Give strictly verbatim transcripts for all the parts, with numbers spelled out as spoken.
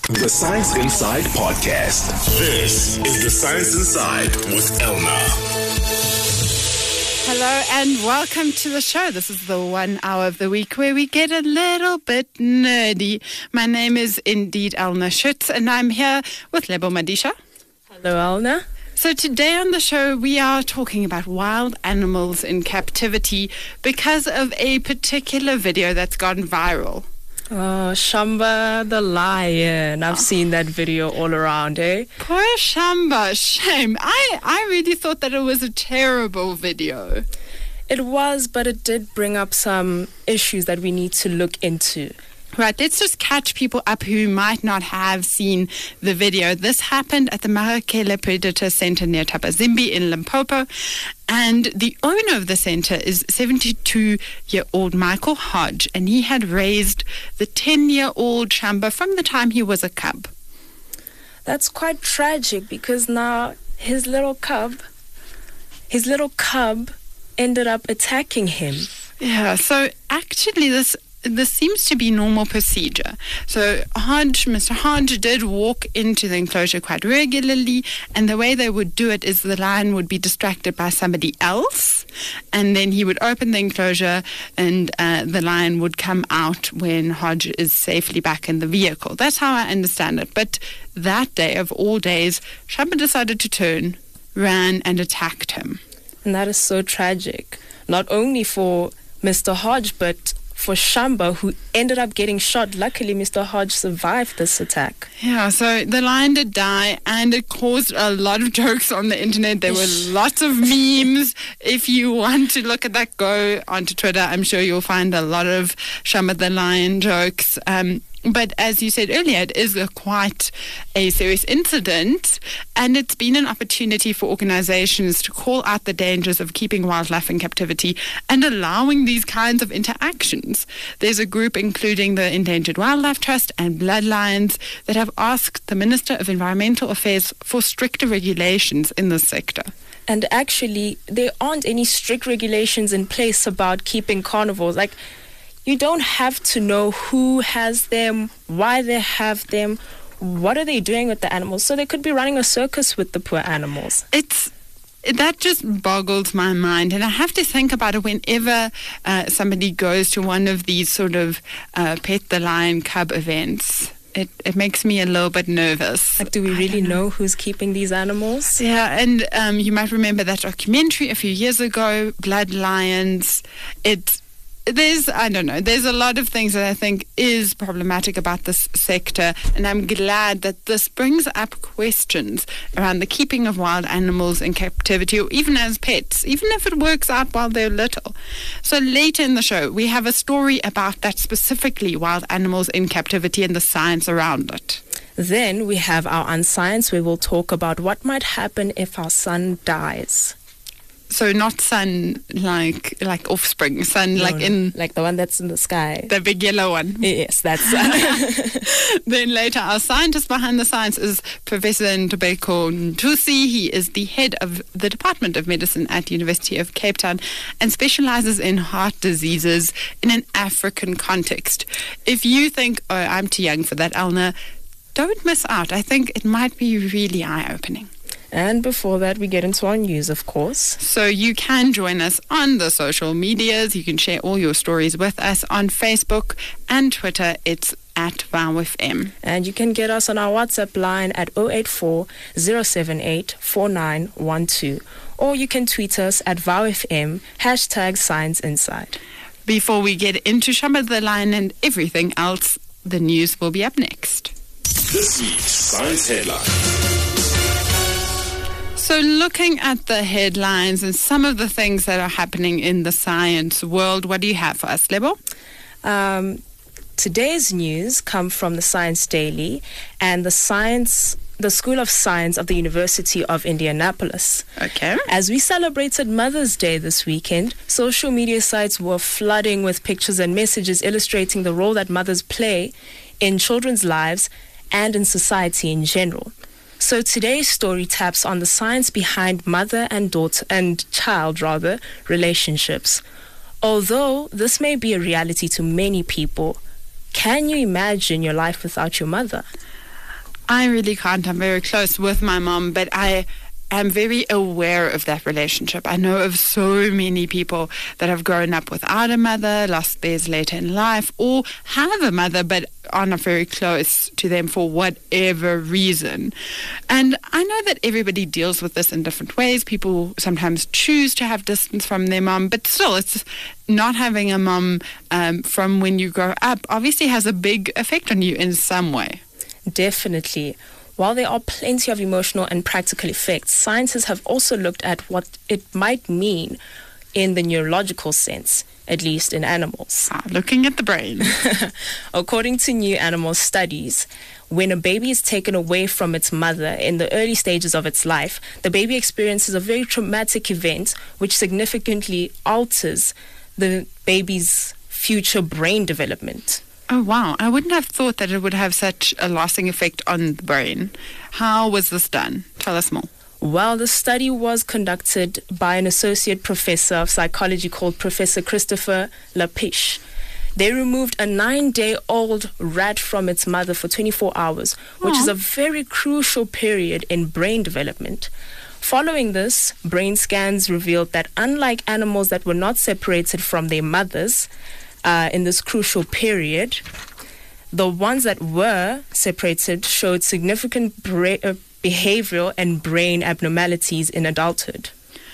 The Science Inside Podcast. This is The Science Inside with Elna. Hello and welcome to the show. This is the one hour of the week where we get a little bit nerdy. My name is indeed Elna Schutz and I'm here with Lebo Madisha. Hello, Elna. So today on the show we are talking about wild animals in captivity because of a particular video that's gone viral. Oh, Shamba the lion. I've seen that video all around, eh? Poor Shamba. Shame. I, I really thought that it was a terrible video. It was, but it did bring up some issues that we need to look into. Right, let's just catch people up who might not have seen the video. This happened at the Marakele Predator Center near Tapazimbi in Limpopo. And the owner of the center is seventy-two-year-old Michael Hodge. And he had raised the ten-year-old Shamba from the time he was a cub. That's quite tragic because now his little cub, his little cub ended up attacking him. Yeah, so actually this... This seems to be normal procedure. So Hodge, Mister Hodge did walk into the enclosure quite regularly, and the way they would do it is the lion would be distracted by somebody else, and then he would open the enclosure and uh, the lion would come out when Hodge is safely back in the vehicle. That's how I understand it. But that day of all days, Shamba decided to turn, ran, and attacked him. And that is so tragic, not only for Mister Hodge, but for Shamba, who ended up getting shot. Luckily, Mister Hodge survived this attack. Yeah, so the lion did die, and it caused a lot of jokes on the internet. There were lots of memes. If you want to look at that, go onto Twitter. I'm sure you'll find a lot of Shamba the lion jokes. Um, But as you said earlier, it is a quite a serious incident, and it's been an opportunity for organizations to call out the dangers of keeping wildlife in captivity and allowing these kinds of interactions. There's a group including the Endangered Wildlife Trust and Bloodlines that have asked the Minister of Environmental Affairs for stricter regulations in this sector. And actually, there aren't any strict regulations in place about keeping carnivores. Like, you don't have to know who has them, why they have them, what are they doing with the animals. So they could be running a circus with the poor animals. It's that just boggles my mind. And I have to think about it whenever uh, somebody goes to one of these sort of uh, Pet the Lion Cub events. It, it makes me a little bit nervous. Like, do we really know. know who's keeping these animals? Yeah, and um, you might remember that documentary a few years ago, Blood Lions. It's There's, I don't know, there's a lot of things that I think is problematic about this sector, and I'm glad that this brings up questions around the keeping of wild animals in captivity, or even as pets, even if it works out while they're little. So later in the show, we have a story about that, specifically wild animals in captivity and the science around it. Then we have our Unscience, where we'll talk about what might happen if our sun dies. So not sun like like offspring, sun no, like in... Like the one that's in the sky. The big yellow one. Yes, that's sun. Then later, our scientist behind the science is Professor Ntobeko Ntusi. He is the head of the Department of Medicine at the University of Cape Town and specializes in heart diseases in an African context. If you think, oh, I'm too young for that, Elna, don't miss out. I think it might be really eye-opening. And before that, we get into our news, of course. So you can join us on the social medias. You can share all your stories with us on Facebook and Twitter. It's at VowFM. And you can get us on our WhatsApp line at zero eight four, zero seven eight, four nine one two. Or you can tweet us at VowFM, hashtag Science Inside. Before we get into Shamba the Lion and everything else, the news will be up next. This week's Science Headline. So looking at the headlines and some of the things that are happening in the science world, what do you have for us, Lebo? Um, today's news come from the Science Daily and the Science, the School of Science of the University of Indianapolis. Okay. As we celebrated Mother's Day this weekend, social media sites were flooding with pictures and messages illustrating the role that mothers play in children's lives and in society in general. So today's story taps on the science behind mother and daughter and child rather relationships. Although this may be a reality to many people, can you imagine your life without your mother? I really can't. I'm very close with my mom, but I am very aware of that relationship. I know of so many people that have grown up without a mother, lost theirs later in life, or have a mother but are not very close to them for whatever reason. And I know that everybody deals with this in different ways. People sometimes choose to have distance from their mom, but still, it's not having a mom um, from when you grow up obviously has a big effect on you in some way. Definitely. While there are plenty of emotional and practical effects, scientists have also looked at what it might mean in the neurological sense, at least in animals. Ah, looking at the brain. According to new animal studies, when a baby is taken away from its mother in the early stages of its life, the baby experiences a very traumatic event which significantly alters the baby's future brain development. Oh, wow. I wouldn't have thought that it would have such a lasting effect on the brain. How was this done? Tell us more. Well, the study was conducted by an associate professor of psychology called Professor Christopher Lapiche. They removed a nine-day-old rat from its mother for twenty-four hours, which Aww. is a very crucial period in brain development. Following this, brain scans revealed that unlike animals that were not separated from their mothers, Uh, in this crucial period, the ones that were separated showed significant bra- uh, behavioral and brain abnormalities in adulthood.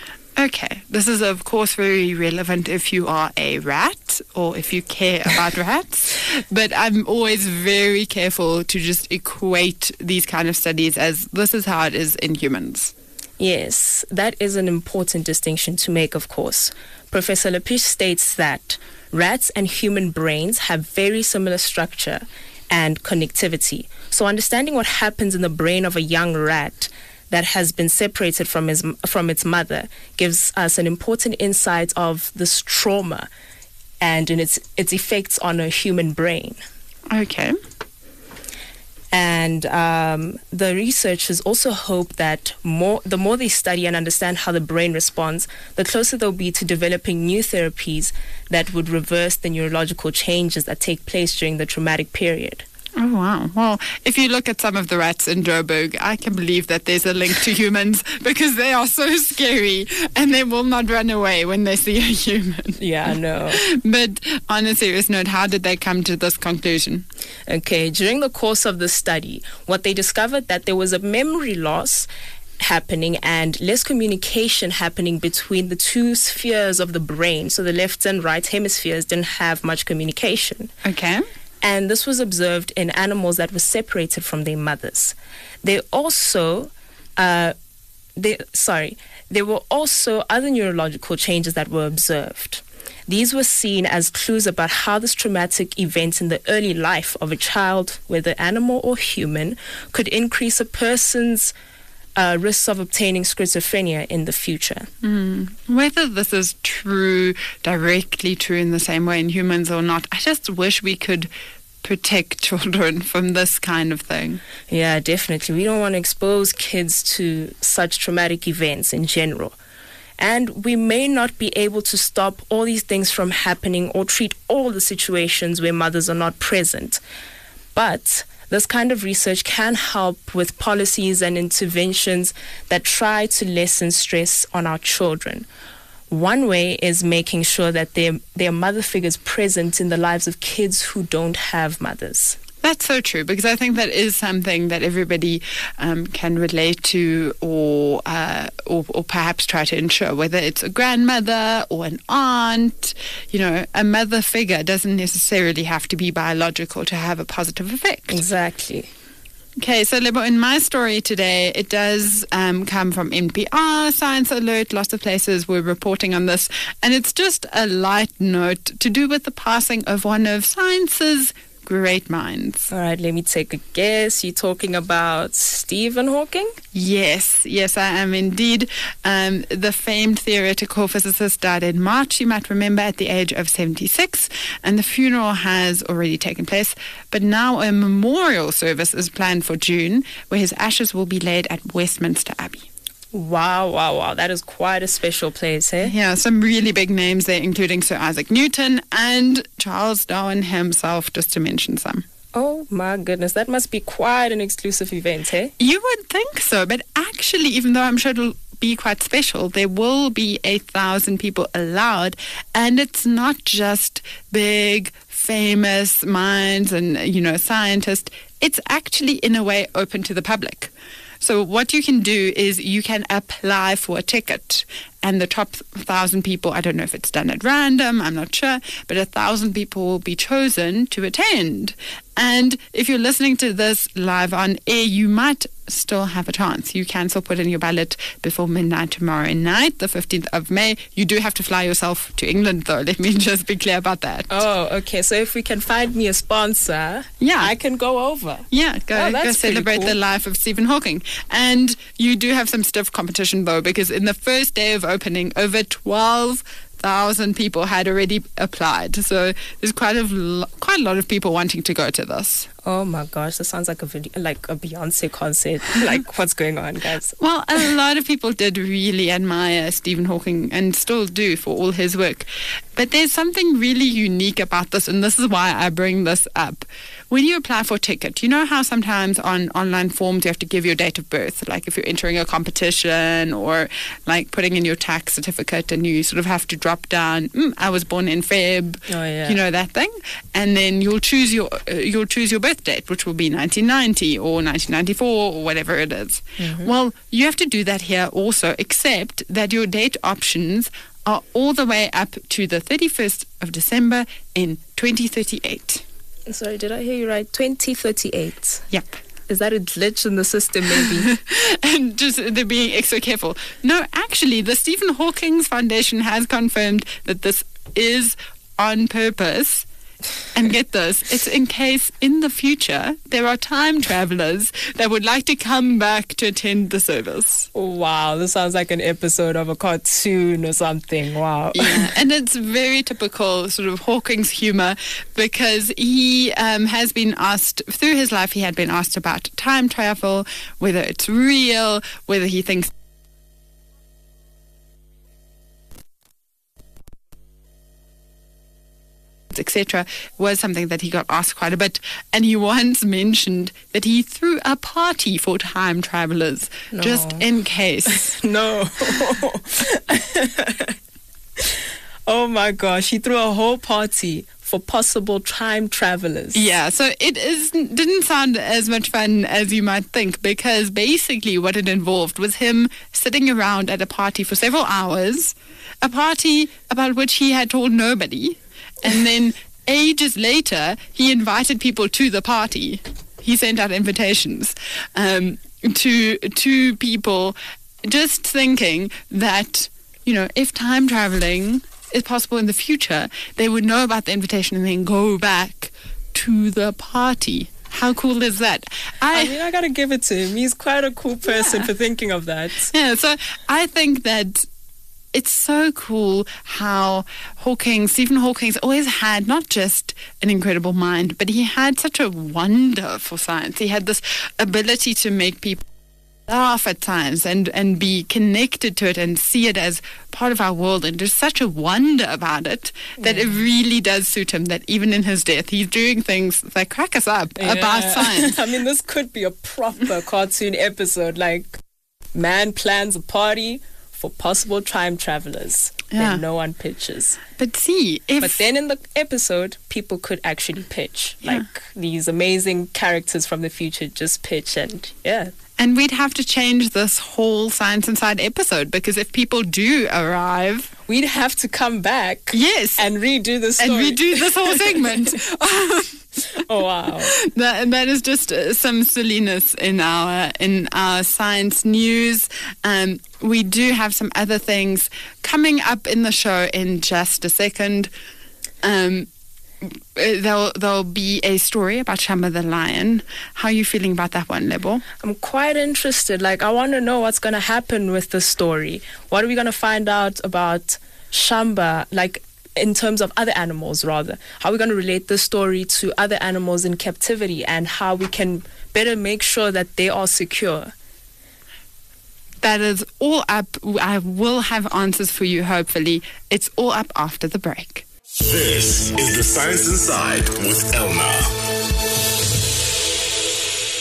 Okay, this is of course very relevant if you are a rat or if you care about rats, but I'm always very careful to just equate these kind of studies as this is how it is in humans. Yes, that is an important distinction to make, of course. Professor Lapiche states that rats and human brains have very similar structure and connectivity. So understanding what happens in the brain of a young rat that has been separated from his from its mother gives us an important insight of this trauma and in its its effects on a human brain. Okay. And um, the researchers also hope that more, the more they study and understand how the brain responds, the closer they'll be to developing new therapies that would reverse the neurological changes that take place during the traumatic period. Oh, wow. Well, if you look at some of the rats in Joburg, I can believe that there's a link to humans because they are so scary and they will not run away when they see a human. Yeah, I know. But on a serious note, how did they come to this conclusion? Okay, during the course of the study, what they discovered that there was a memory loss happening and less communication happening between the two spheres of the brain. So the left and right hemispheres didn't have much communication. Okay. And this was observed in animals that were separated from their mothers. They also, uh, they, sorry, there were also other neurological changes that were observed. These were seen as clues about how this traumatic event in the early life of a child, whether animal or human, could increase a person's uh, risks of obtaining schizophrenia in the future. Mm. Whether this is true, directly true in the same way in humans or not, I just wish we could protect children from this kind of thing. Yeah, definitely. We don't want to expose kids to such traumatic events in general. And we may not be able to stop all these things from happening or treat all the situations where mothers are not present. But this kind of research can help with policies and interventions that try to lessen stress on our children. One way is making sure that their, their mother figure is present in the lives of kids who don't have mothers. That's so true, because I think that is something that everybody um, can relate to or, uh, or or perhaps try to ensure, whether it's a grandmother or an aunt. You know, a mother figure doesn't necessarily have to be biological to have a positive effect. Exactly. Okay, so Lebo, in my story today, it does um, come from N P R, Science Alert, lots of places were reporting on this, and it's just a light note to do with the passing of one of science's great minds. All right, let me take a guess. You're talking about Stephen Hawking? Yes, yes, I am indeed. Um, the famed theoretical physicist died in March, you might remember, at the age of seventy-six, and the funeral has already taken place. But now a memorial service is planned for June, where his ashes will be laid at Westminster Abbey. Wow, wow, wow. That is quite a special place, eh? Yeah, some really big names there, including Sir Isaac Newton and Charles Darwin himself, just to mention some. Oh my goodness, that must be quite an exclusive event, eh? You would think so, but actually, even though I'm sure it'll be quite special, there will be a thousand people allowed, and it's not just big, famous minds and, you know, scientists. It's actually, in a way, open to the public. So what you can do is you can apply for a ticket, and the top thousand people, I don't know if it's done at random, I'm not sure, but a thousand people will be chosen to attend. And if you're listening to this live on air, you might still have a chance. You can still put in your ballot before midnight tomorrow night, the fifteenth of May. You do have to fly yourself to England, though. Let me just be clear about that. Oh, okay. So if we can find me a sponsor, yeah, I can go over. Yeah, go, oh, go celebrate cool. the life of Stephen Hawking. And you do have some stiff competition, though, because in the first day of opening, over twelve thousand people had already applied. So there's quite a quite a lot of people wanting to go to this. Oh my gosh, that sounds like a video, like a Beyonce concert. Like, what's going on, guys? Well, a lot of people did really admire Stephen Hawking and still do for all his work. But there's something really unique about this, and this is why I bring this up. When you apply for a ticket, you know how sometimes on online forms you have to give your date of birth, like if you're entering a competition or like putting in your tax certificate, and you sort of have to drop down, mm, I was born in Feb, oh, yeah. you know, that thing. And then you'll choose your uh, you'll choose your birth date, which will be nineteen ninety or nineteen ninety-four or whatever it is. Mm-hmm. Well, you have to do that here also, except that your date options are all the way up to the thirty-first of December in twenty thirty-eight. Sorry, did I hear you right? twenty thirty-eight. Yep. Is that a glitch in the system, maybe? And just they're being extra careful. No, actually, the Stephen Hawking Foundation has confirmed that this is on purpose. And get this, it's in case in the future there are time travelers that would like to come back to attend the service. Wow, this sounds like an episode of a cartoon or something. Wow. Yeah, and it's very typical sort of Hawking's humor, because he um, has been asked, through his life, he had been asked about time travel, whether it's real, whether he thinks et cetera, was something that he got asked quite a bit. And he once mentioned that he threw a party for time travelers, no. just in case. No. Oh my gosh, he threw a whole party for possible time travelers. Yeah, so it is didn't sound as much fun as you might think, because basically what it involved was him sitting around at a party for several hours, a party about which he had told nobody. And then ages later, he invited people to the party. He sent out invitations um, to to people, just thinking that, you know, if time traveling is possible in the future, they would know about the invitation and then go back to the party. How cool is that? I, I mean, I gotta give it to him. He's quite a cool person yeah. for thinking of that. Yeah, so I think that it's so cool how Hawking, Stephen Hawking's always had not just an incredible mind, but he had such a wonder for science. He had this ability to make people laugh at science and, and be connected to it and see it as part of our world, and there's such a wonder about it that yeah. it really does suit him, that even in his death he's doing things that crack us up yeah. about science. I mean, this could be a proper cartoon episode, like man plans a party for possible time travelers yeah. that no one pitches. But see, if... But then in the episode, people could actually pitch. Yeah. Like, these amazing characters from the future just pitch, and yeah. And we'd have to change this whole Science Inside episode, because if people do arrive... We'd have to come back. Yes. And redo the story. And redo this whole segment. Oh, wow. That, that is just uh, some silliness in our in our science news. Um, we do have some other things coming up in the show in just a second. Um, there'll, there'll be a story about Shamba the lion. How are you feeling about that one, Lebo? I'm quite interested. Like, I want to know what's going to happen with the story. What are we going to find out about Shamba? Like, in terms of other animals, rather. How are we going to relate this story to other animals in captivity, and how we can better make sure that they are secure? That is all up. I will have answers for you, hopefully. It's all up after the break. This is The Science Inside with Elna.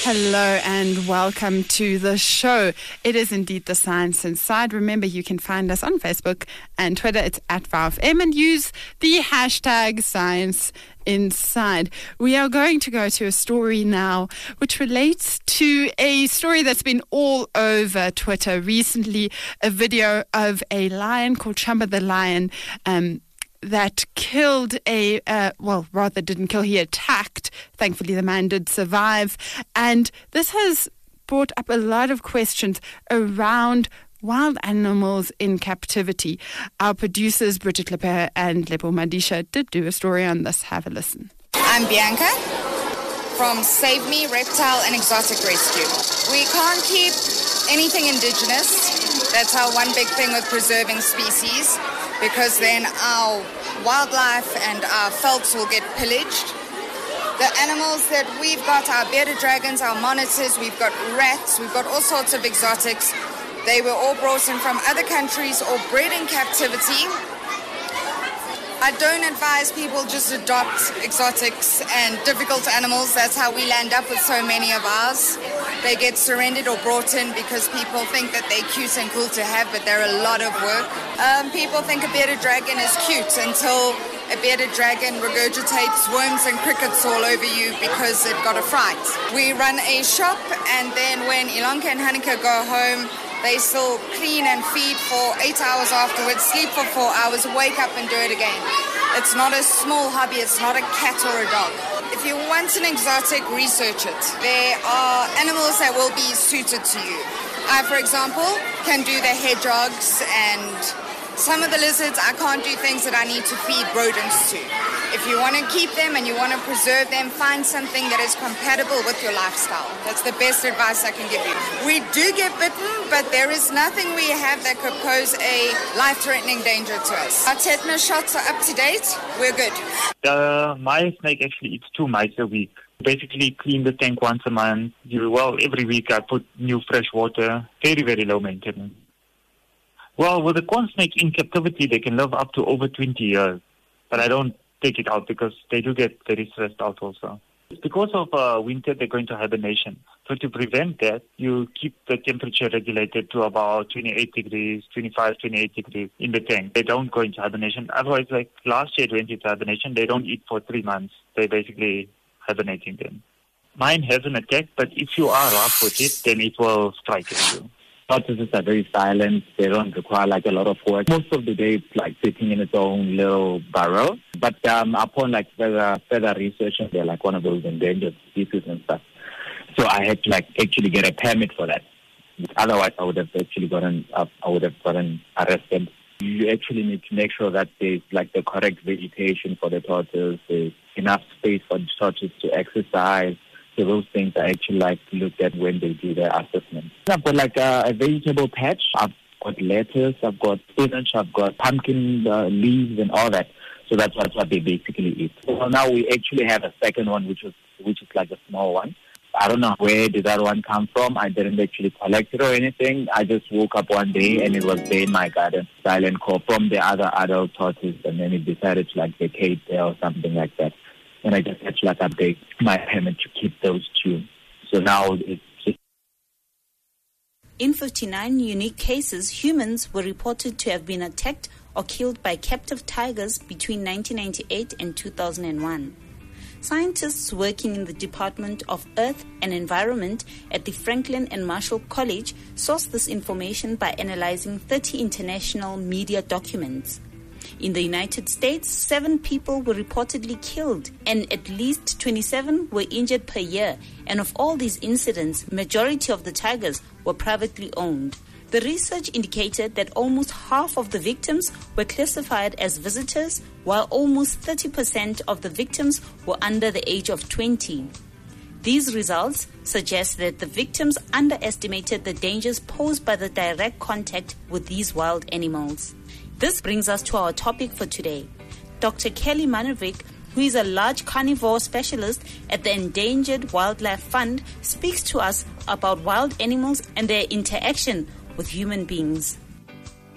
Hello and welcome to the show. It is indeed The Science Inside. Remember, you can find us on Facebook and Twitter. It's at V O F M and use the hashtag Science Inside. We are going to go to a story now which relates to a story that's been all over Twitter recently, a video of a lion called Chamba the lion um, that killed a, uh, well, rather didn't kill, he attacked. Thankfully, the man did survive. And this has brought up a lot of questions around wild animals in captivity. Our producers, Bridget Lepere and Lepo Madisha, did do a story on this. Have a listen. I'm Bianca from Save Me Reptile and Exotic Rescue. We can't keep anything indigenous. That's our one big thing with preserving species, because then our wildlife and our velds will get pillaged. The animals that we've got, our bearded dragons, our monitors, we've got rats, we've got all sorts of exotics. They were all brought in from other countries or bred in captivity. I don't advise people just adopt exotics and difficult animals. That's how we land up with so many of ours. They get surrendered or brought in because people think that they're cute and cool to have, but they're a lot of work. Um, people think a bearded dragon is cute until a bearded dragon regurgitates worms and crickets all over you because it got a fright. We run a shop, and then when Ilonka and Hanika go home, they still clean and feed for eight hours afterwards, sleep for four hours, wake up and do it again. It's not a small hobby, it's not a cat or a dog. If you want an exotic, research it. There are animals that will be suited to you. I, for example, can do the hedgehogs, and some of the lizards, I can't do things that I need to feed rodents to. If you want to keep them and you want to preserve them, find something that is compatible with your lifestyle. That's the best advice I can give you. We do get bitten, but there is nothing we have that could pose a life-threatening danger to us. Our tetanus shots are up to date. We're good. Uh, my snake actually eats two mice a week. Basically clean the tank once a month. You, well, every week I put new fresh water. Very, very low maintenance. Well, with a corn snake in captivity, they can live up to over twenty years. But I don't take it out because they do get very stressed out also. Because of uh, winter, they're going to hibernation. So to prevent that, you keep the temperature regulated to about twenty-eight degrees, twenty-five, twenty-eight degrees in the tank. They don't go into hibernation. Otherwise, like last year it went into hibernation, they don't eat for three months. They're basically hibernating then. Mine hasn't attacked, but if you are rough with it, then it will strike at you. Tortoises are very silent. They don't require like a lot of work. Most of the day it's like sitting in its own little burrow. But um, upon like further, further research, they're like one of those endangered species and stuff. So I had to like actually get a permit for that. Otherwise, I would have actually gotten uh, I would have gotten arrested. You actually need to make sure that there's like the correct vegetation for the tortoise. There's enough space for the tortoise to exercise. So those things I actually like to look at when they do their assessment. I've got like a, a vegetable patch. I've got lettuce. I've got spinach. I've got pumpkin uh, leaves and all that. So that's what, what they basically eat. So now we actually have a second one, which is which is like a small one. I don't know where did that one come from. I didn't actually collect it or anything. I just woke up one day and it was there in my garden, silent call from the other adult tortoise, and then it decided to like vacate there or something like that. And I just had to like update my permit to keep those two. So now it's just... In fifty-nine unique cases, humans were reported to have been attacked or killed by captive tigers between nineteen ninety-eight and two thousand one. Scientists working in the Department of Earth and Environment at the Franklin and Marshall College sourced this information by analyzing thirty international media documents. In the United States, seven people were reportedly killed and at least twenty-seven were injured per year. And of all these incidents, majority of the tigers were privately owned. The research indicated that almost half of the victims were classified as visitors, while almost thirty percent of the victims were under the age of twenty. These results suggest that the victims underestimated the dangers posed by the direct contact with these wild animals. This brings us to our topic for today. Doctor Kelly Manovic, who is a large carnivore specialist at the Endangered Wildlife Fund, speaks to us about wild animals and their interaction with human beings.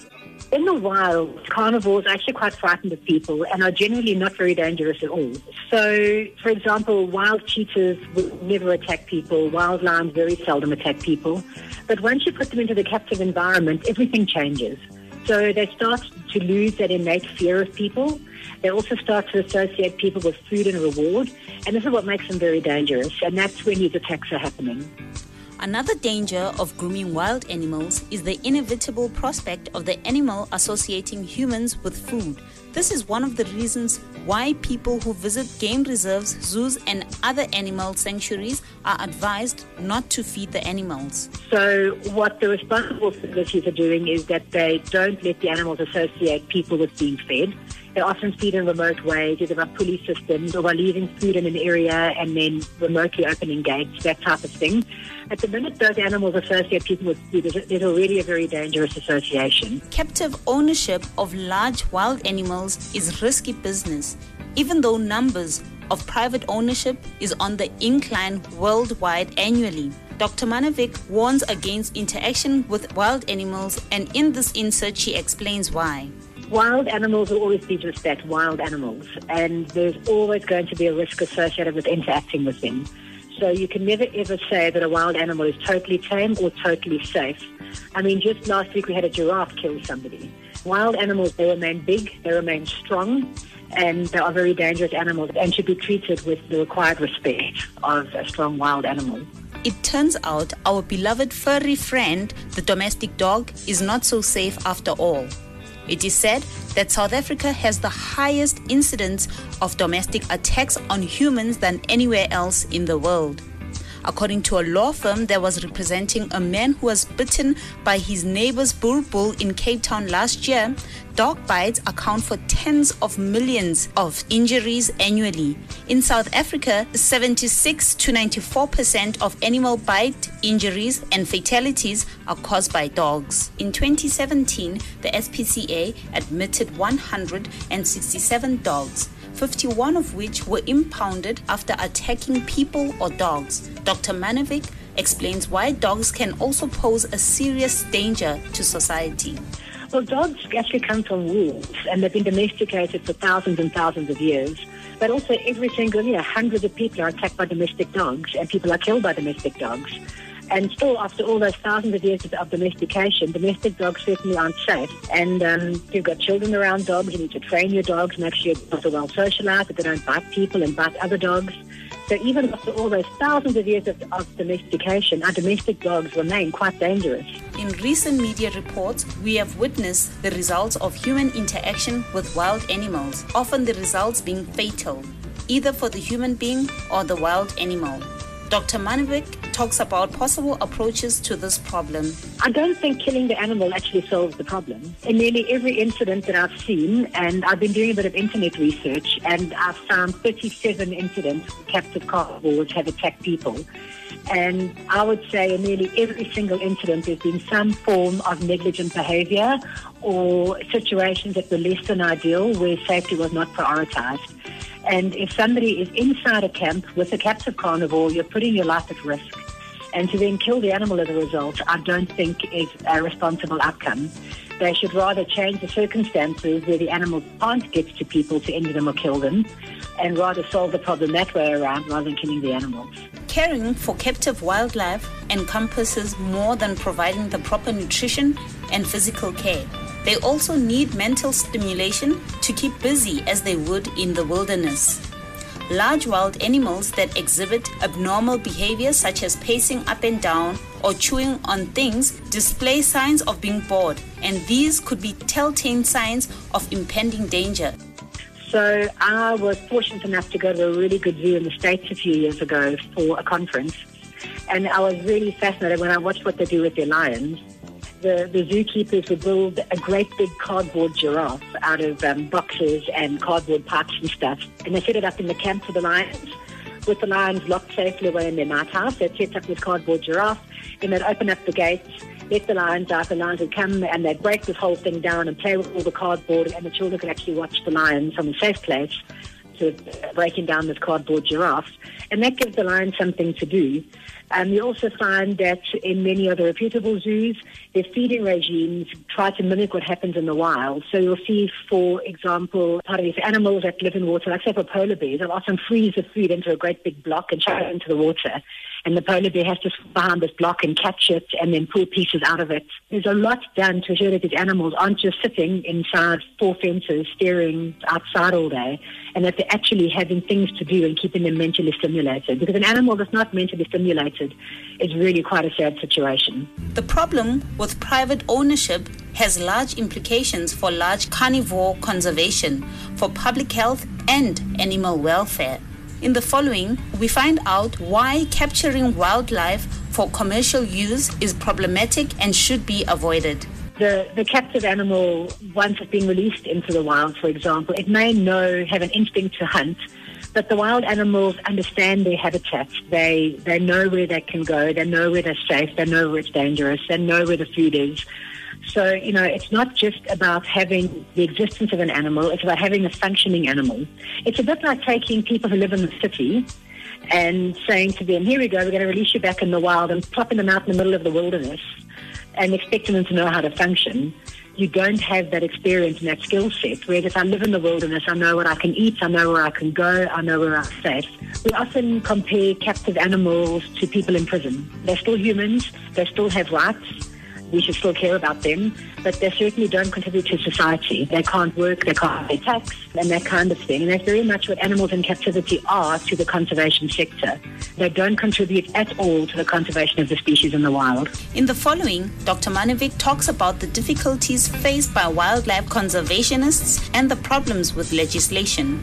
In the wild, carnivores are actually quite frightened of people and are generally not very dangerous at all. So, for example, wild cheetahs will never attack people. Wild lions very seldom attack people. But once you put them into the captive environment, everything changes. So they start to lose that innate fear of people. They also start to associate people with food and reward. And this is what makes them very dangerous. And that's when these attacks are happening. Another danger of grooming wild animals is the inevitable prospect of the animal associating humans with food. This is one of the reasons why people who visit game reserves, zoos, and other animal sanctuaries are advised not to feed the animals. So what the responsible facilities are doing is that they don't let the animals associate people with being fed. They often feed in remote ways, either by pulley systems or by leaving food in an area and then remotely opening gates, that type of thing. At the minute those animals associate people with food, there's already a very dangerous association. Captive ownership of large wild animals is risky business, even though numbers of private ownership is on the incline worldwide annually. Doctor Manavik warns against interaction with wild animals, and in this insert she explains why. Wild animals will always be just that, wild animals, and there's always going to be a risk associated with interacting with them. So you can never ever say that a wild animal is totally tame or totally safe. I mean, just last week we had a giraffe kill somebody. Wild animals, they remain big, they remain strong, and they are very dangerous animals and should be treated with the required respect of a strong wild animal. It turns out our beloved furry friend, the domestic dog, is not so safe after all. It is said that South Africa has the highest incidence of domestic attacks on humans than anywhere else in the world. According to a law firm that was representing a man who was bitten by his neighbor's bull bull in Cape Town last year, dog bites account for tens of millions of injuries annually. In South Africa, seventy-six to ninety-four percent of animal bite injuries and fatalities are caused by dogs. In twenty seventeen, the S P C A admitted one hundred sixty-seven dogs, fifty-one of which were impounded after attacking people or dogs. Doctor Manavik explains why dogs can also pose a serious danger to society. Well, dogs actually come from wolves, and they've been domesticated for thousands and thousands of years. But also every single year, hundreds of people are attacked by domestic dogs, and people are killed by domestic dogs. And still, after all those thousands of years of domestication, domestic dogs certainly aren't safe. And um, you've got children around dogs, you need to train your dogs, make sure your dogs are well socialized, that they don't bite people and bite other dogs. So even after all those thousands of years of, of domestication, our domestic dogs remain quite dangerous. In recent media reports, we have witnessed the results of human interaction with wild animals, often the results being fatal, either for the human being or the wild animal. Doctor Manavik talks about possible approaches to this problem. I don't think killing the animal actually solves the problem. In nearly every incident that I've seen, and I've been doing a bit of internet research, and I've found thirty-seven incidents captive carnivores have attacked people. And I would say in nearly every single incident there's been some form of negligent behavior or situations that were less than ideal where safety was not prioritized. And if somebody is inside a camp with a captive carnivore, you're putting your life at risk. And to then kill the animal as a result, I don't think is a responsible outcome. They should rather change the circumstances where the animal can't get to people to injure them or kill them, and rather solve the problem that way around rather than killing the animals. Caring for captive wildlife encompasses more than providing the proper nutrition and physical care. They also need mental stimulation to keep busy as they would in the wilderness. Large wild animals that exhibit abnormal behavior such as pacing up and down or chewing on things display signs of being bored, and these could be telltale signs of impending danger. So I was fortunate enough to go to a really good zoo in the States a few years ago for a conference, and I was really fascinated when I watched what they do with their lions. The, the zookeepers would build a great big cardboard giraffe out of um, boxes and cardboard pipes and stuff, and they set it up in the camp for the lions, with the lions locked safely away in their night house. They'd set up this cardboard giraffe, and they'd open up the gates, let the lions out, the lions would come and they'd break this whole thing down and play with all the cardboard, and the children could actually watch the lions from a safe place, to breaking down this cardboard giraffe. And that gives the lions something to do. Um, you also find that in many other reputable zoos, their feeding regimes try to mimic what happens in the wild. So you'll see, for example, part of these animals that live in water, like say for polar bears, they'll often freeze the food into a great big block and chuck it into the water. And the polar bear has to swim behind this block and catch it and then pull pieces out of it. There's a lot done to ensure that these animals aren't just sitting inside four fences staring outside all day, and that they're actually having things to do and keeping them mentally stimulated. Because an animal that's not mentally stimulated is really quite a sad situation. The problem with private ownership has large implications for large carnivore conservation, for public health and animal welfare. In the following, we find out why capturing wildlife for commercial use is problematic and should be avoided. The, the captive animal, once it's been released into the wild, for example, it may know, have an instinct to hunt, but the wild animals understand their habitat. They, they know where they can go, they know where they're safe, they know where it's dangerous, they know where the food is. So, you know, it's not just about having the existence of an animal, it's about having a functioning animal. It's a bit like taking people who live in the city and saying to them, here we go, we're going to release you back in the wild, and plopping them out in the middle of the wilderness and expecting them to know how to function. You don't have that experience and that skill set. Whereas if I live in the wilderness, I know what I can eat, I know where I can go, I know where I'm safe. We often compare captive animals to people in prison. They're still humans, they still have rights. We should still care about them, but they certainly don't contribute to society. They can't work, they can't pay tax, and that kind of thing. And that's very much what animals in captivity are to the conservation sector. They don't contribute at all to the conservation of the species in the wild. In the following, Doctor Manavik talks about the difficulties faced by wildlife conservationists and the problems with legislation.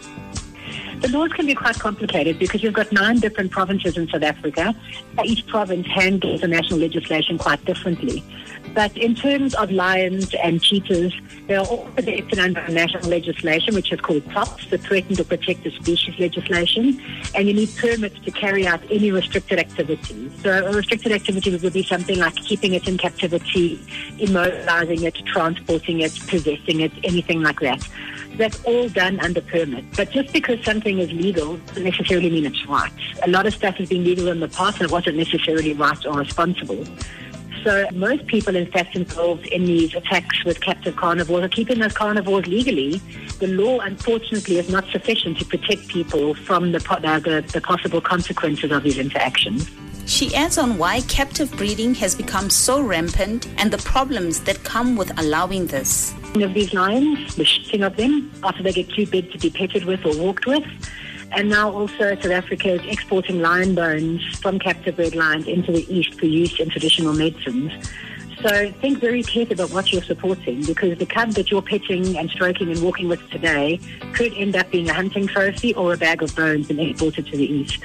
The laws can be quite complicated because you've got nine different provinces in South Africa. Each province handles the national legislation quite differently. But in terms of lions and cheetahs, they are all protected under national legislation, which is called TOPS, the Threatened or Protected Species legislation, and you need permits to carry out any restricted activity. So a restricted activity would be something like keeping it in captivity, immobilizing it, transporting it, possessing it, anything like that. That's all done under permit. But just because something is legal doesn't necessarily mean it's right. A lot of stuff has been legal in the past and it wasn't necessarily right or responsible. So most people, in fact, involved in these attacks with captive carnivores are keeping those carnivores legally. The law, unfortunately, is not sufficient to protect people from the, the, the possible consequences of these interactions. She adds on why captive breeding has become so rampant and the problems that come with allowing this. Of these lions, the shooting of them after they get too big to be petted with or walked with. And now also South Africa is exporting lion bones from captive bred lions into the East for use in traditional medicines. So think very carefully about what you're supporting, because the cub that you're petting and stroking and walking with today could end up being a hunting trophy or a bag of bones and exported to the East.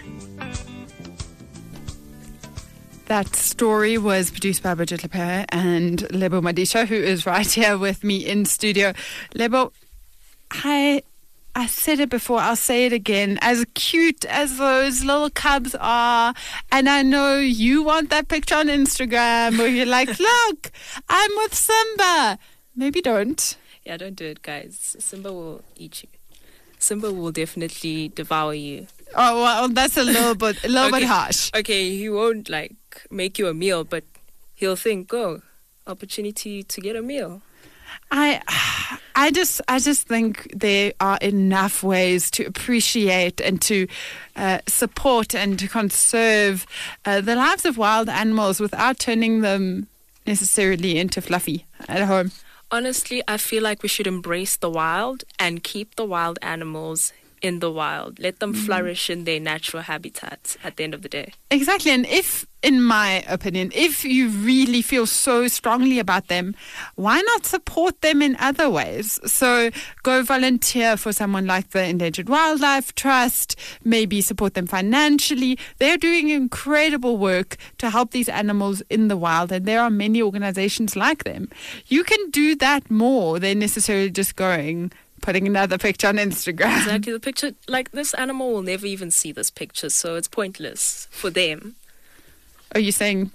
That story was produced by Bridget Lepere and Lebo Madisha, who is right here with me in studio. Lebo, I, I said it before, I'll say it again. As cute as those little cubs are, and I know you want that picture on Instagram where you're like, look, I'm with Simba. Maybe don't. Yeah, don't do it, guys. Simba will eat you. Simba will definitely devour you. Oh, well, that's a little bit, a little okay. bit harsh. Okay, he won't like make you a meal, but he'll think, oh, opportunity to get a meal. I, I just, I just think there are enough ways to appreciate and to uh, support and to conserve uh, the lives of wild animals without turning them necessarily into fluffy at home. Honestly, I feel like we should embrace the wild and keep the wild animals in the wild. Let them mm-hmm. flourish in their natural habitats at the end of the day. Exactly. And if, in my opinion, if you really feel so strongly about them, why not support them in other ways? So go volunteer for someone like the Endangered Wildlife Trust, maybe support them financially. They're doing incredible work to help these animals in the wild, and there are many organizations like them. You can do that more than necessarily just going putting another picture on Instagram. Exactly. The picture, like, this animal will never even see this picture, so it's pointless for them. Are you saying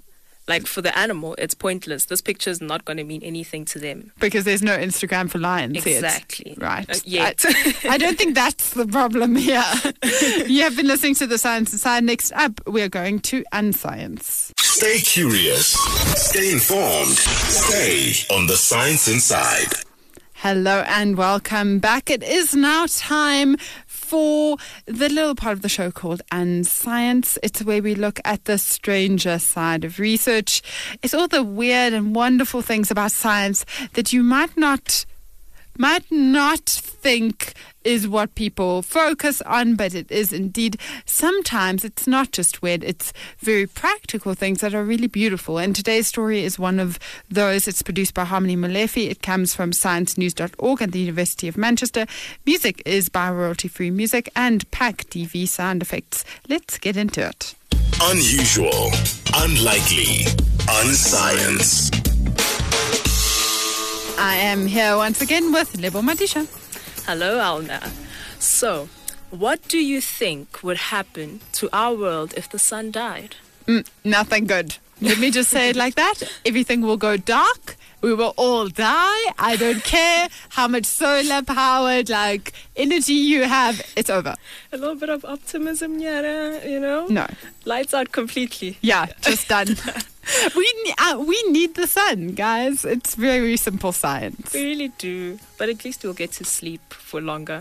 Like, for the animal, it's pointless. This picture is not going to mean anything to them. Because there's no Instagram for lions yet. Exactly. Right. Uh, yet. I, I don't think that's the problem here. You have been listening to The Science Inside. Next up, we're going to Unscience. Stay curious. Stay informed. Stay on The Science Inside. Hello and welcome back. It is now time for the little part of the show called Unscience. It's where we look at the stranger side of research. It's all the weird and wonderful things about science that you might not might not think is what people focus on, but it is indeed. Sometimes it's not just weird, it's very practical things that are really beautiful. And today's story is one of those. It's produced by Harmony Molefe. It comes from science news dot org and the University of Manchester. Music is by Royalty Free Music and P A C T V sound effects. Let's get into it. Unusual, unlikely, unscience. I am here once again with Lebo Madisha. Hello, Alna. So, what do you think would happen to our world if the sun died? Mm, nothing good. Let me just say it like that. Everything will go dark. We will all die. I don't care how much solar powered like energy you have. It's over. A little bit of optimism, yeah, you know? No. Lights out completely. Yeah, just done. we, ne- uh, we need the sun, guys. It's very simple science. We really do. But at least we'll get to sleep for longer.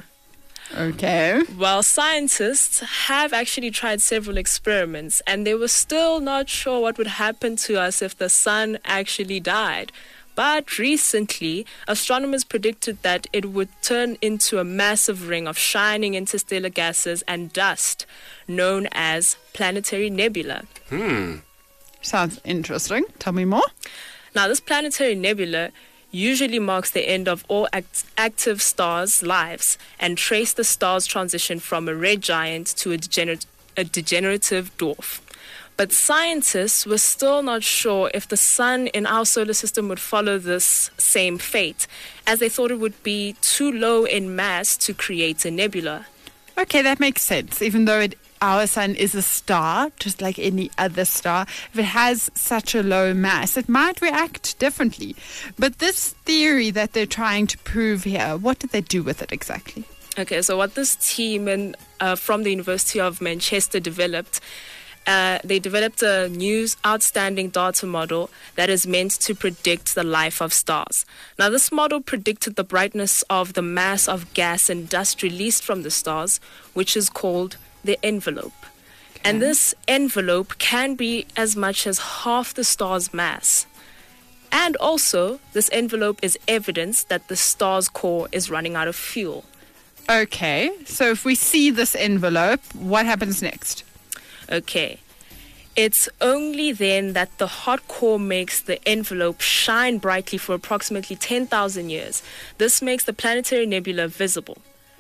Okay. Well, scientists have actually tried several experiments, and they were still not sure what would happen to us if the sun actually died. But recently, astronomers predicted that it would turn into a massive ring of shining interstellar gases and dust, known as planetary nebula. Hmm. Sounds interesting. Tell me more. Now, this planetary nebula usually marks the end of all act- active stars' lives and trace the star's transition from a red giant to a, degener- a degenerative dwarf. But scientists were still not sure if the sun in our solar system would follow this same fate, as they thought it would be too low in mass to create a nebula. Okay, that makes sense. Even though it, our sun is a star, just like any other star, if it has such a low mass, it might react differently. But this theory that they're trying to prove here, what did they do with it exactly? Okay, so what this team in, uh, from the University of Manchester developed Uh, they developed a new outstanding data model that is meant to predict the life of stars. Now, this model predicted the brightness of the mass of gas and dust released from the stars, which is called the envelope. Okay. And this envelope can be as much as half the star's mass. And also, this envelope is evidence that the star's core is running out of fuel. Okay, so if we see this envelope, what happens next? Okay. It's only then that the hot core makes the envelope shine brightly for approximately ten thousand years. This makes the planetary nebula visible.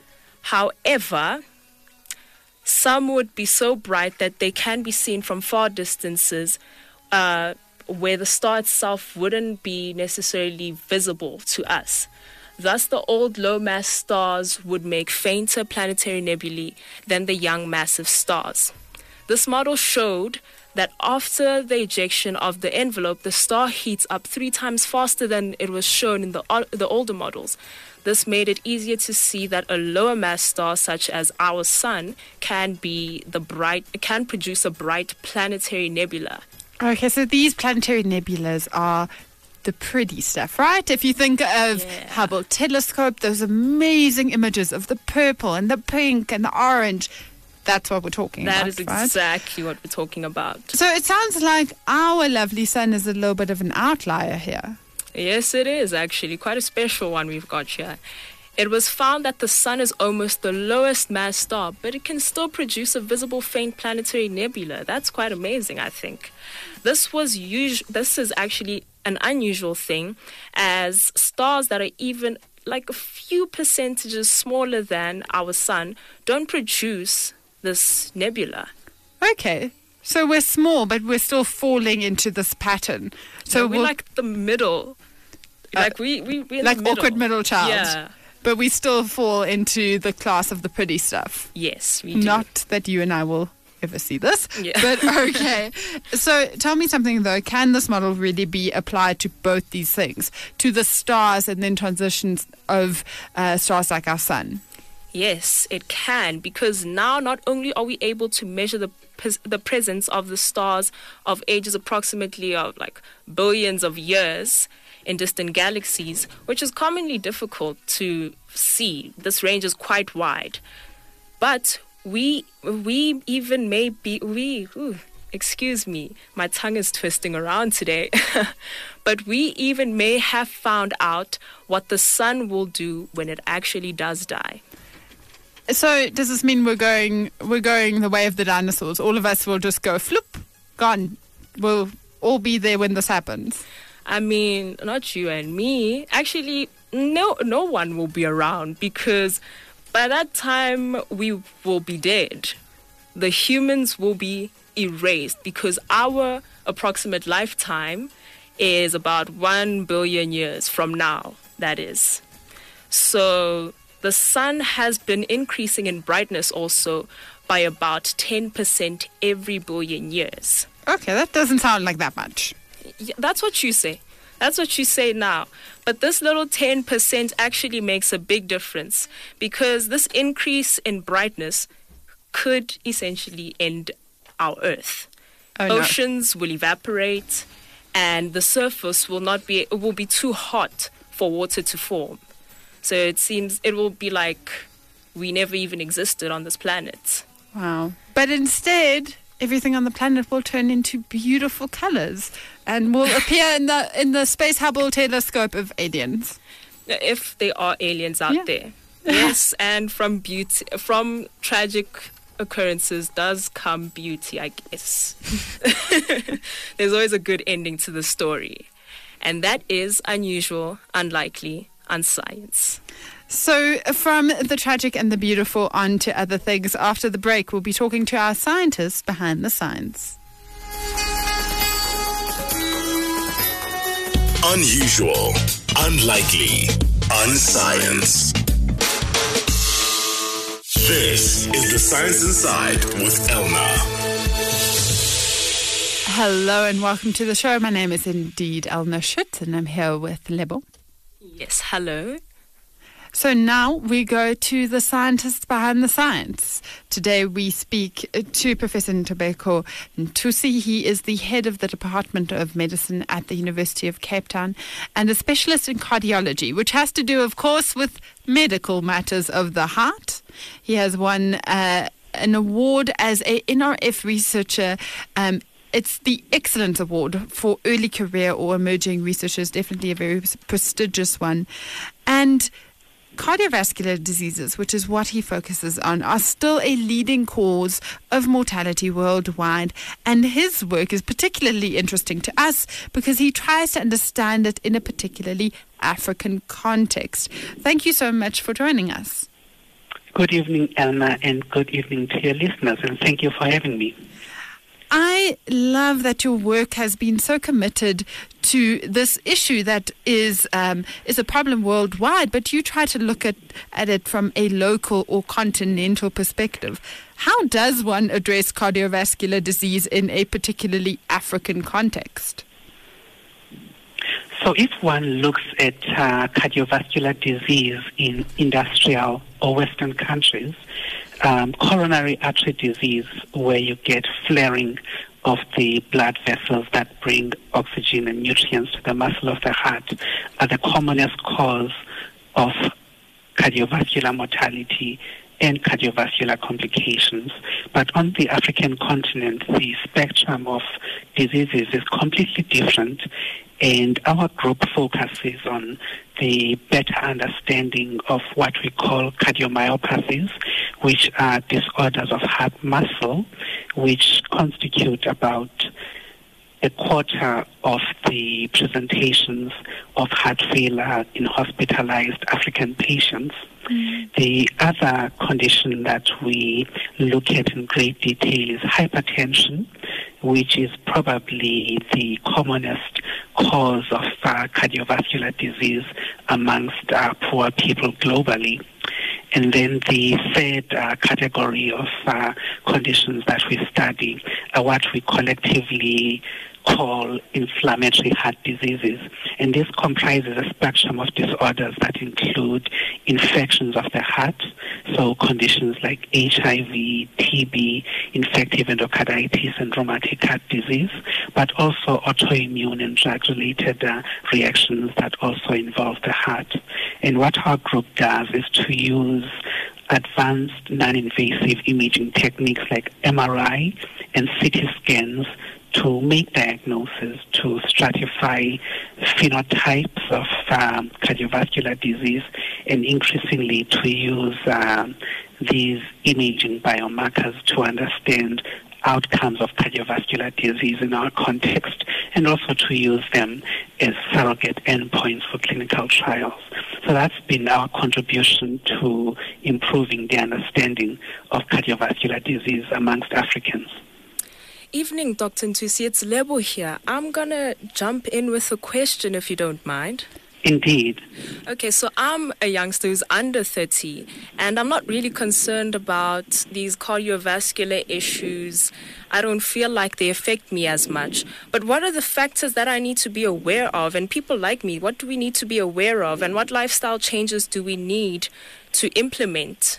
However, some would be so bright that they can be seen from far distances, uh, where the star itself wouldn't be necessarily visible to us. Thus, the old low-mass stars would make fainter planetary nebulae than the young massive stars. This model showed that after the ejection of the envelope, the star heats up three times faster than it was shown in the the older models. This made it easier to see that a lower mass star, such as our sun, can be the bright can produce a bright planetary nebula. Okay, so these planetary nebulas are the pretty stuff, right? If you think of Yeah. Hubble telescope, those amazing images of the purple and the pink and the orange. That's what we're talking That about, is right? exactly what we're talking about. So it sounds like our lovely sun is a little bit of an outlier here. Yes, it is actually quite a special one we've got here. It was found that the sun is almost the lowest mass star, but it can still produce a visible faint planetary nebula. That's quite amazing, I think. This was us- This is actually an unusual thing, as stars that are even like a few percentages smaller than our sun don't produce this nebula. Okay, so we're small, but we're still falling into this pattern. So So we're we'll, like the middle. Uh, Like we, we, we're in like the middle. awkward middle child. Yeah. But we still fall into the class of the pretty stuff. Yes, we do. Not that you and I will ever see this. Yeah. But okay. So tell me something, though. Can this model really be applied to both these things, to the stars and then transitions of uh, stars like our sun? Yes, it can, because now not only are we able to measure the pres- the presence of the stars of ages approximately of like billions of years in distant galaxies, which is commonly difficult to see. This range is quite wide. But we we even may be, we, ooh, excuse me, my tongue is twisting around today. But we even may have found out what the sun will do when it actually does die. So does this mean we're going we're going the way of the dinosaurs? All of us will just go floop, gone. We'll all be there when this happens. I mean, not you and me. Actually, no no one will be around, because by that time we will be dead. The humans will be erased, because our approximate lifetime is about one billion years from now, that is. So the sun has been increasing in brightness also by about ten percent every billion years. Okay, that doesn't sound like that much. Yeah, that's what you say. That's what you say now. But this little ten percent actually makes a big difference, because this increase in brightness could essentially end our Earth. Oh, no. Oceans will evaporate, and the surface will not be it will be too hot for water to form. So it seems it will be like we never even existed on this planet. Wow. But instead, everything on the planet will turn into beautiful colors and will appear in the in the Space Hubble telescope of aliens. If there are aliens out Yeah. there. Yes, and from beauty, from tragic occurrences does come beauty, I guess. There's always a good ending to the story. And that is unusual, unlikely, unscience. So from the tragic and the beautiful on to other things. After the break, we'll be talking to our scientists behind the science. Unusual, unlikely, unscience. This is The Science Inside with Elna. Hello and welcome to the show. My name is indeed Elna Schütz and I'm here with Lebo. Yes, hello. So now we go to the scientists behind the science. Today we speak to Professor Ntobeko Ntusi. He is the head of the Department of Medicine at the University of Cape Town and a specialist in cardiology, which has to do, of course, with medical matters of the heart. He has won uh, an award as a N R F researcher. Um, It's the Excellence Award for Early Career or Emerging Researchers, definitely a very prestigious one. And cardiovascular diseases, which is what he focuses on, are still a leading cause of mortality worldwide. And his work is particularly interesting to us because he tries to understand it in a particularly African context. Thank you so much for joining us. Good evening, Elna, and good evening to your listeners, and thank you for having me. I love that your work has been so committed to this issue that is um, is a problem worldwide, but you try to look at, at it from a local or continental perspective. How does one address cardiovascular disease in a particularly African context? So if one looks at uh, cardiovascular disease in industrial or Western countries, um, coronary artery disease, where you get flaring of the blood vessels that bring oxygen and nutrients to the muscle of the heart, are the commonest cause of cardiovascular mortality and cardiovascular complications. But on the African continent, the spectrum of diseases is completely different, and our group focuses on the better understanding of what we call cardiomyopathies, which are disorders of heart muscle, which constitute about a quarter of the presentations of heart failure in hospitalized African patients. Mm. The other condition that we look at in great detail is hypertension, which is probably the commonest cause of uh, cardiovascular disease amongst uh, poor people globally. And then the third uh, category of uh, conditions that we study are what we collectively call inflammatory heart diseases. And this comprises a spectrum of disorders that include infections of the heart, so conditions like H I V, T B, infective endocarditis, and rheumatic heart disease, but also autoimmune and drug-related uh, reactions that also involve the heart. And what our group does is to use advanced non-invasive imaging techniques like M R I and C T scans to make diagnosis, to stratify phenotypes of um, cardiovascular disease, and increasingly to use um, these imaging biomarkers to understand outcomes of cardiovascular disease in our context, and also to use them as surrogate endpoints for clinical trials. So that's been our contribution to improving the understanding of cardiovascular disease amongst Africans. Evening, Doctor Ntusi. It's Lebo here. I'm going to jump in with a question, if you don't mind. Indeed. Okay, so I'm a youngster who's under thirty, and I'm not really concerned about these cardiovascular issues. I don't feel like they affect me as much. But what are the factors that I need to be aware of? And people like me, what do we need to be aware of? And what lifestyle changes do we need to implement?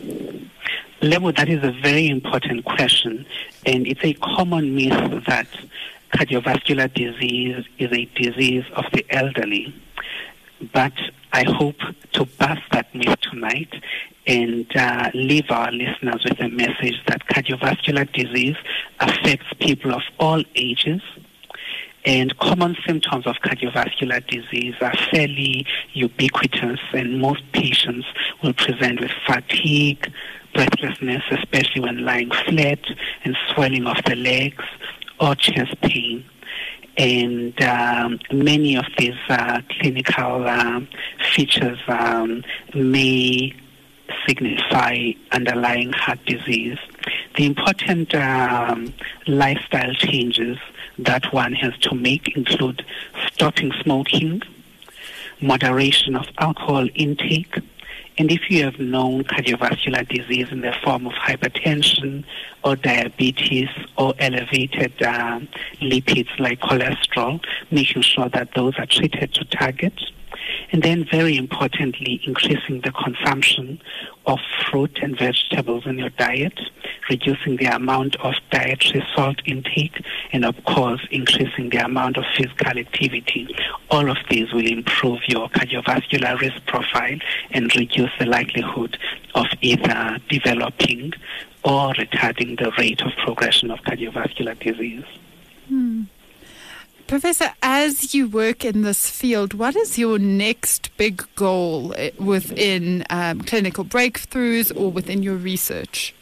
Lebo, that is a very important question, and it's a common myth that cardiovascular disease is a disease of the elderly. But I hope to bust that myth tonight and uh, leave our listeners with a message that cardiovascular disease affects people of all ages. And common symptoms of cardiovascular disease are fairly ubiquitous, and most patients will present with fatigue, breathlessness, especially when lying flat, and swelling of the legs or chest pain. And um, many of these uh, clinical um, features um, may signify underlying heart disease. The important um, lifestyle changes that one has to make include stopping smoking, moderation of alcohol intake, and if you have known cardiovascular disease in the form of hypertension or diabetes or elevated uh, lipids like cholesterol, making sure that those are treated to target. And then very importantly, increasing the consumption of fruit and vegetables in your diet, reducing the amount of dietary salt intake, and of course, increasing the amount of physical activity. All of these will improve your cardiovascular risk profile and reduce the likelihood of either developing or retarding the rate of progression of cardiovascular disease. Hmm. Professor, as you work in this field, what is your next big goal within um, clinical breakthroughs or within your research?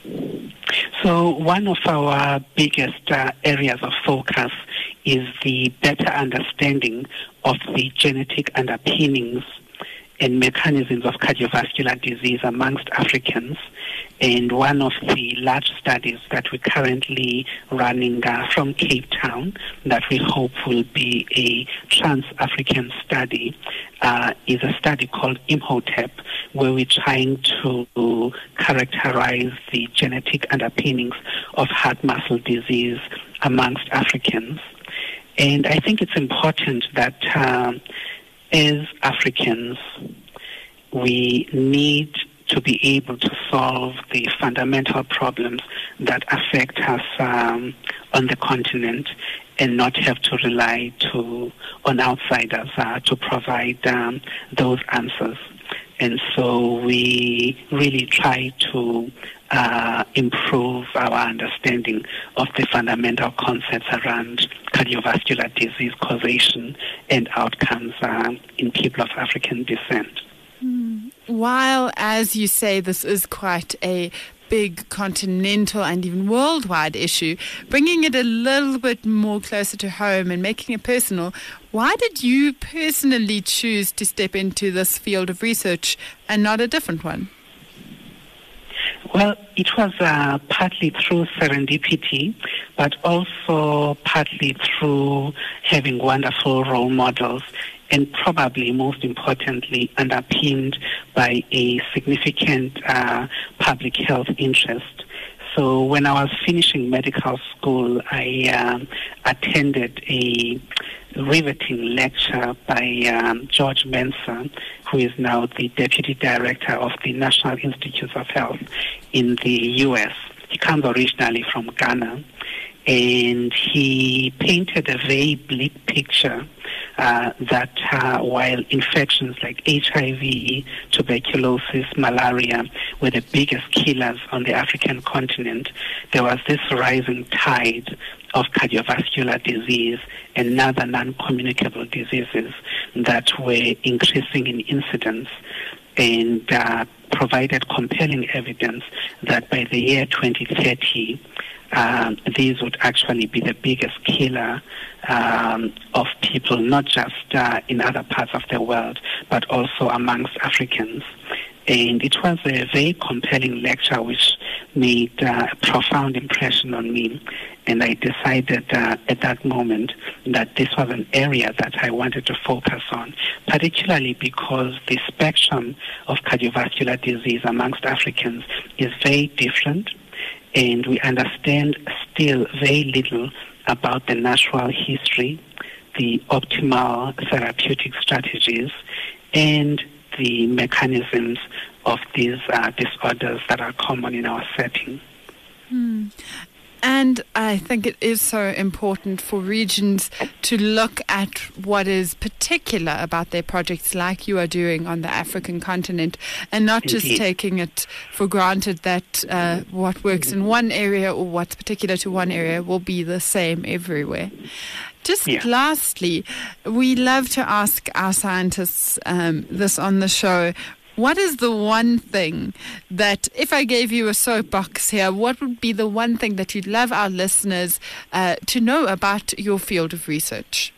So one of our biggest uh, areas of focus is the better understanding of the genetic underpinnings and mechanisms of cardiovascular disease amongst Africans. And one of the large studies that we're currently running uh, from Cape Town that we hope will be a trans-African study uh, is a study called IMHOTEP, where we're trying to characterize the genetic underpinnings of heart muscle disease amongst Africans. And I think it's important that uh, as Africans, we need to be able to solve the fundamental problems that affect us um, on the continent and not have to rely to, on outsiders uh, to provide um, those answers. And so we really try to uh, improve our understanding of the fundamental concepts around cardiovascular disease causation and outcomes uh, in people of African descent. Mm. While, as you say, this is quite a big continental and even worldwide issue, bringing it a little bit more closer to home and making it personal, why did you personally choose to step into this field of research and not a different one? Well, it was uh, partly through serendipity, but also partly through having wonderful role models and probably most importantly underpinned by a significant uh, public health interest. So when I was finishing medical school, I um, attended a riveting lecture by um, George Mensah, who is now the Deputy Director of the National Institutes of Health in the U S. He comes originally from Ghana, and he painted a very bleak picture uh, that uh, while infections like H I V, tuberculosis, malaria were the biggest killers on the African continent, there was this rising tide of cardiovascular disease and other non-communicable diseases that were increasing in incidence, and uh, provided compelling evidence that by the year twenty thirty, um, these would actually be the biggest killer um, of people, not just uh, in other parts of the world, but also amongst Africans. And it was a very compelling lecture which made uh, a profound impression on me. And I decided uh, at that moment that this was an area that I wanted to focus on, particularly because the spectrum of cardiovascular disease amongst Africans is very different, and we understand still very little about the natural history, the optimal therapeutic strategies, and the mechanisms of these uh, disorders that are common in our setting. Hmm. And I think it is so important for regions to look at what is particular about their projects, like you are doing on the African continent, and not Indeed. just taking it for granted that uh, what works in one area or what's particular to one area will be the same everywhere. Just Yeah. lastly, we love to ask our scientists um, this on the show. What is the one thing that, if I gave you a soapbox here, what would be the one thing that you'd love our listeners uh, to know about your field of research?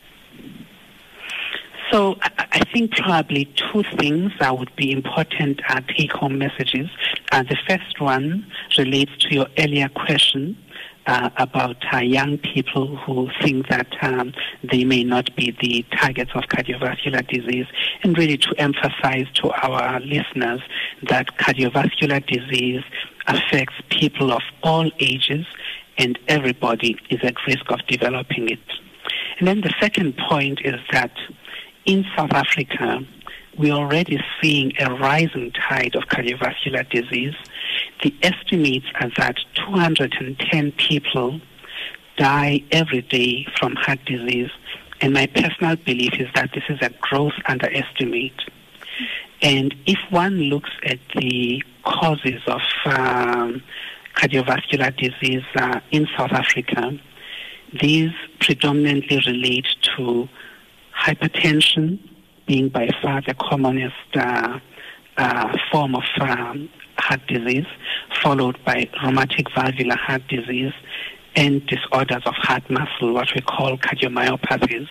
So I, I think probably two things that would be important uh, take-home messages. Uh, the first one relates to your earlier question Uh, about uh, young people who think that um, they may not be the targets of cardiovascular disease, and really to emphasize to our listeners that cardiovascular disease affects people of all ages, and everybody is at risk of developing it. And then the second point is that in South Africa, we're already seeing a rising tide of cardiovascular disease. The estimates are that two hundred ten people die every day from heart disease, and my personal belief is that this is a gross underestimate. And if one looks at the causes of um, cardiovascular disease uh, in South Africa, these predominantly relate to hypertension, being by far the commonest uh, uh, form of um, heart disease, followed by rheumatic valvular heart disease and disorders of heart muscle, what we call cardiomyopathies.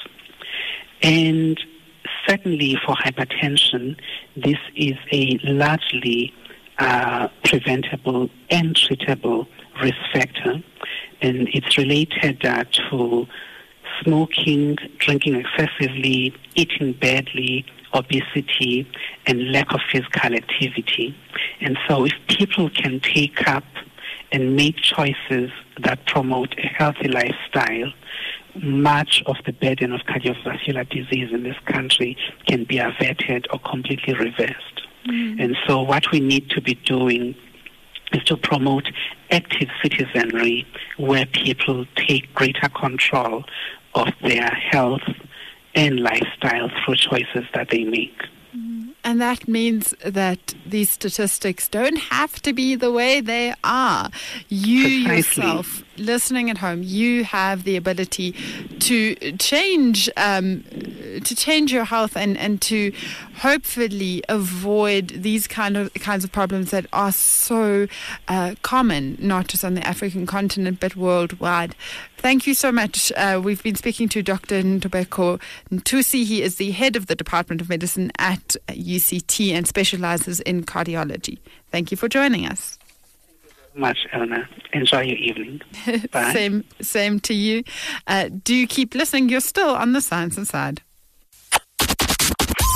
And certainly for hypertension, this is a largely uh, preventable and treatable risk factor, and it's related uh, to smoking, drinking excessively, eating badly, obesity, and lack of physical activity. And so if people can take up and make choices that promote a healthy lifestyle, much of the burden of cardiovascular disease in this country can be averted or completely reversed. Mm. And so what we need to be doing is to promote active citizenry where people take greater control of their health and lifestyle through choices that they make. And that means that these statistics don't have to be the way they are. You Precisely. yourself, listening at home, you have the ability to change um, to change your health and, and to hopefully avoid these kind of kinds of problems that are so uh, common, not just on the African continent, but worldwide. Thank you so much. Uh, we've been speaking to Doctor Ntobeko Ntusi. He is the head of the Department of Medicine at U C T and specializes in cardiology. Thank you for joining us. Much, Elna. Enjoy your evening. Bye. same, same to you. Uh, do keep listening. You're still on the Science Inside.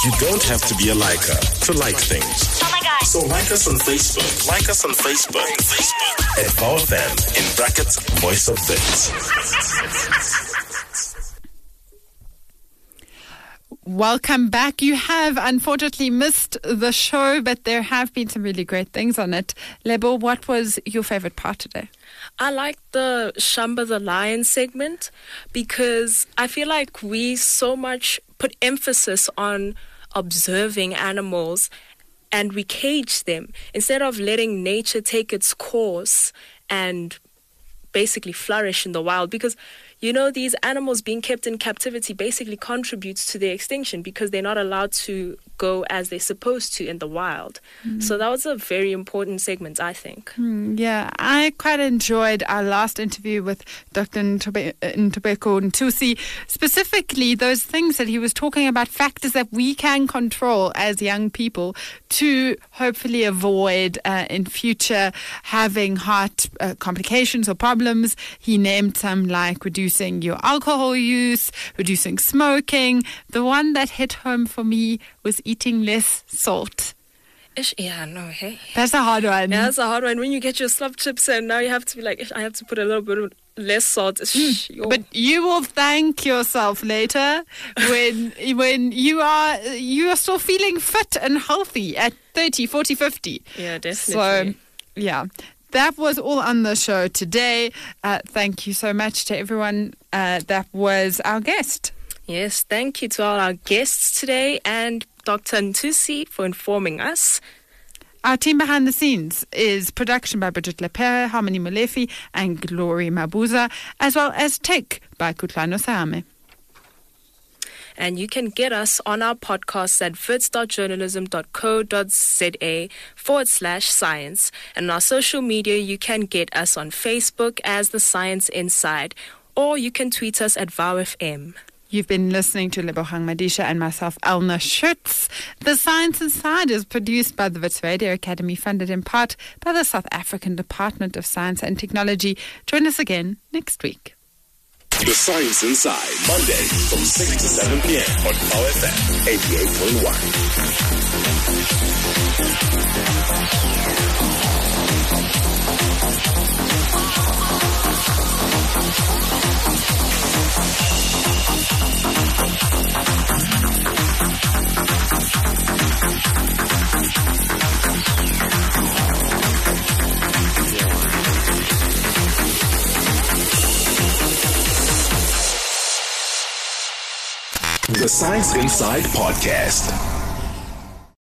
You don't have to be a liker to like things. Oh my God. So like us on Facebook. Like us on Facebook. Facebook. At Power F M, in brackets, Voice of Bits. Welcome back. You have unfortunately missed the show, but there have been some really great things on it. Lebo, what was your favorite part today? I like the Shamba the Lion segment because I feel like we so much put emphasis on observing animals and we cage them instead of letting nature take its course and basically flourish in the wild. Because, you know, these animals being kept in captivity basically contributes to their extinction because they're not allowed to go as they're supposed to in the wild. Mm. So that was a very important segment, I think. Mm, yeah, I quite enjoyed our last interview with Doctor Ntobeko Ntusi, specifically those things that he was talking about, factors that we can control as young people to hopefully avoid uh, in future having heart uh, complications or problems. He named some like reducing your alcohol use, reducing smoking. The one that hit home for me was eating less salt. Ish, yeah, no, hey. That's a hard one. Yeah, that's a hard one. When you get your slop chips and now you have to be like, I have to put a little bit of less salt. Mm. But you will thank yourself later when when you are you are still feeling fit and healthy at thirty, forty, fifty. Yeah, definitely. So, yeah. That was all on the show today. Uh, thank you so much to everyone uh, that was our guest. Yes, thank you to all our guests today and Doctor Ntusi for informing us. Our team behind the scenes is production by Bridget Lepere, Harmony Molefi, and Glory Mabuza, as well as tech by Kutlano Saame. And you can get us on our podcasts at wits.journalism.co.za forward slash science. And on our social media, you can get us on Facebook as The Science Inside, or you can tweet us at V O W F M. You've been listening to Lebogang Madisha and myself, Elna Schutz. The Science Inside is produced by the Wits Radio Academy, funded in part by the South African Department of Science and Technology. Join us again next week. The Science Inside, Monday from six to seven p.m. on Power F M eighty-eight point one. The Science Inside Podcast.